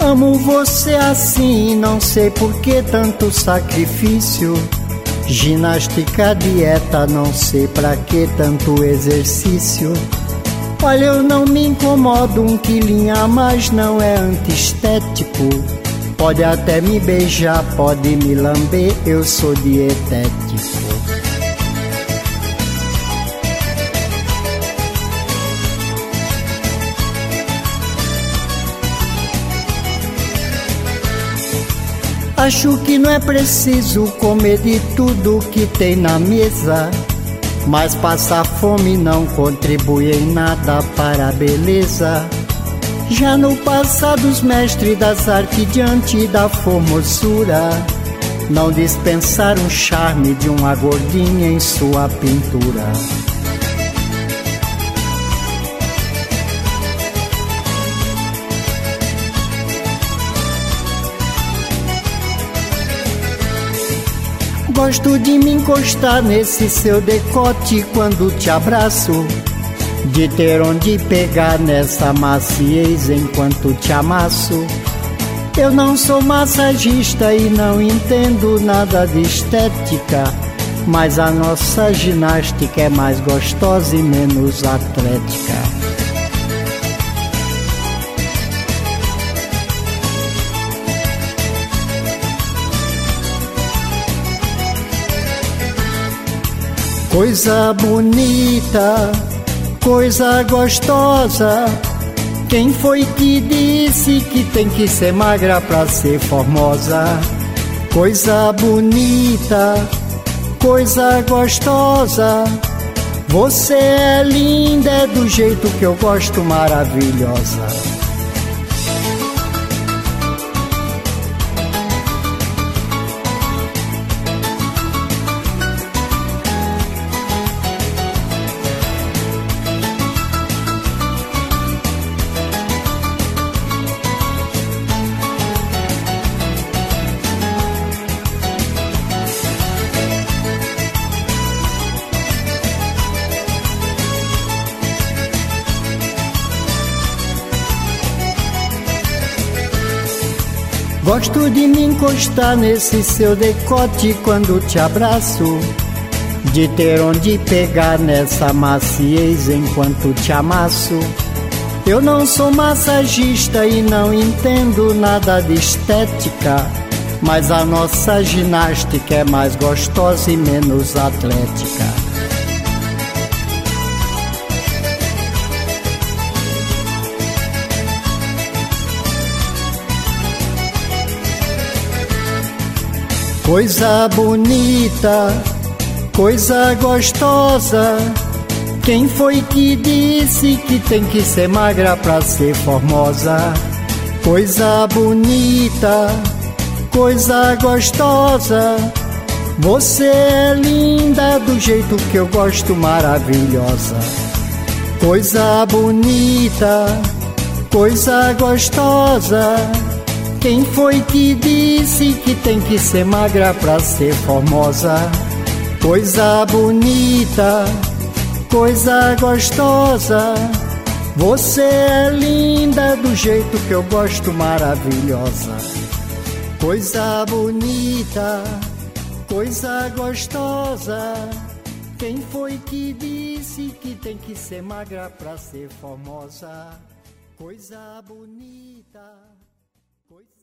Amo você assim, não sei por que tanto sacrifício. Ginástica, dieta, não sei pra que tanto exercício. Olha, eu não me incomodo, 1 quilinho a mais não é antiestético. Pode até me beijar, pode me lamber, eu sou dietético. Acho que não é preciso comer de tudo que tem na mesa, mas passar fome não contribui em nada para a beleza. Já no passado os mestres das artes diante da formosura não dispensaram o charme de uma gordinha em sua pintura. Gosto de me encostar nesse seu decote quando te abraço, de ter onde pegar nessa maciez enquanto te amasso. Eu não sou massagista e não entendo nada de estética, mas a nossa ginástica é mais gostosa e menos atlética. Coisa bonita, coisa gostosa, quem foi que disse que tem que ser magra pra ser formosa? Coisa bonita, coisa gostosa, você é linda, é do jeito que eu gosto, maravilhosa. Gosto de me encostar nesse seu decote quando te abraço, de ter onde pegar nessa maciez enquanto te amasso. Eu não sou massagista e não entendo nada de estética, mas a nossa ginástica é mais gostosa e menos atlética. Coisa bonita, coisa gostosa, quem foi que disse que tem que ser magra pra ser formosa? Coisa bonita, coisa gostosa, você é linda do jeito que eu gosto, maravilhosa. Coisa bonita, coisa gostosa, quem foi que disse que tem que ser magra pra ser formosa? Coisa bonita, coisa gostosa, você é linda do jeito que eu gosto, maravilhosa. Coisa bonita, coisa gostosa, quem foi que disse que tem que ser magra pra ser formosa? Coisa bonita, coisa